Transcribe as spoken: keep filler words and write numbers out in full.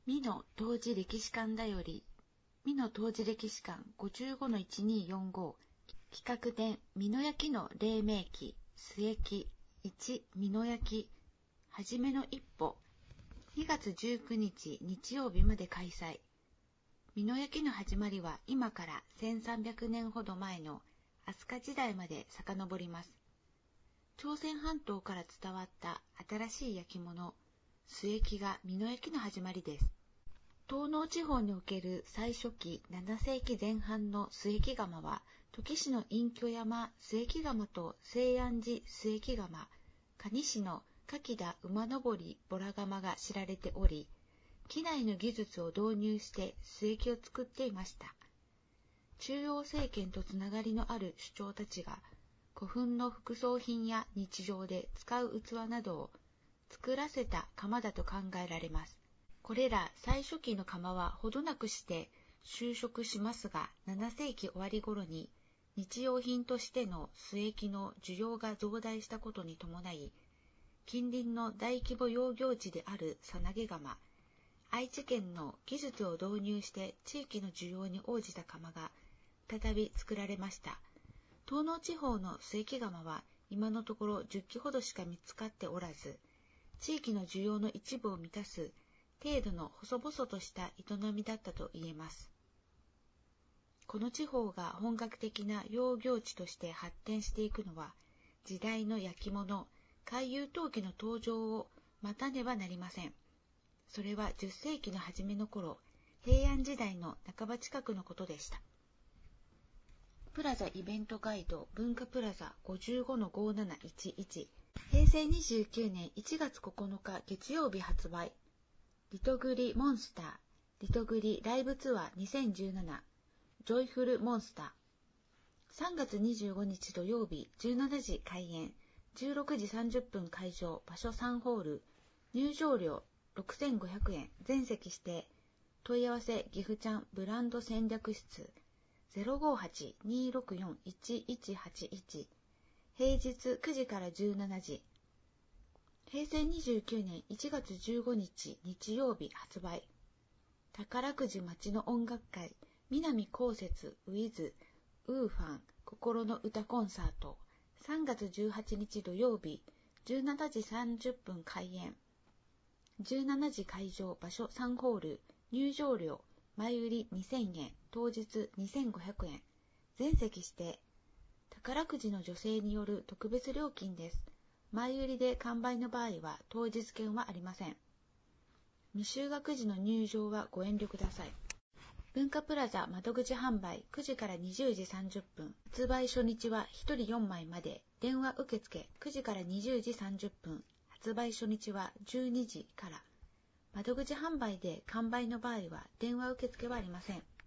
美濃当時歴史館だより、美濃当時歴史館 ごじゅうごのいちにーよんご 企画展美濃焼の黎明期末期いち美濃焼はじめの一歩にがつじゅうくにち日曜日まで開催。美濃焼の始まりは今からせんさんびゃくねんほど前の飛鳥時代まで遡ります。朝鮮半島から伝わった新しい焼き物、末期が美濃焼の始まりです。東濃地方における最初期ななせいきぜん半の末期窯は、土岐市の隠居山末期窯と西安寺末期窯、蟹市の柿田馬登ボラ窯が知られており、機内の技術を導入して末期を作っていました。中央政権とつながりのある首長たちが、古墳の副葬品や日常で使う器などを作らせた窯だと考えられます。これら最初期の窯はほどなくして就職しますが、ななせいき終わり頃に日用品としての末期の需要が増大したことに伴い、近隣の大規模養業地であるさなげ窯、愛知県の技術を導入して地域の需要に応じた窯が再び作られました。東濃地方の末期窯は今のところじゅっきほどしか見つかっておらず、地域の需要の一部を満たす程度の細々とした営みだったと言えます。この地方が本格的な養業地として発展していくのは、時代の焼き物、回遊陶器の登場を待たねばなりません。それはじゅっせいきの初めの頃、平安時代の半ば近くのことでした。プラザイベントガイド文化プラザ ごじゅうごのごなないちいち 平成にじゅうきゅうねんいちがつここのか月曜日発売。リトグリモンスターリトグリライブツアーにせんじゅうななジョイフルモンスターさんがつにじゅうごにち土曜日じゅうしちじ開演じゅうろくじさんじゅっぷん会場場所さんホール入場料ろくせんごひゃくえん全席指定問い合わせ岐阜ちゃんブランド戦略室 ゼロごはち にーろくよん いちいちはちいち 平日くじからじゅうしちじ平成にじゅうきゅうねんいちがつじゅうごにち日曜日発売。宝くじ町の音楽会南こうせつ with ウーファン心の歌コンサートさんがつじゅうはちにち土曜日じゅうしちじさんじゅっぷん開演じゅうしちじ会場場所さんホール入場料前売りにせんえん当日にせんごひゃくえん全席指定宝くじの助成による特別料金です。前売りで完売の場合は当日券はありません。未就学時の入場はご遠慮ください。文化プラザ窓口販売くじからにじゅうじさんじゅっぷん発売初日はひとりよんまいまで電話受付くじからにじゅうじさんじゅっぷん発売初日はじゅうにじから窓口販売で完売の場合は電話受付はありません。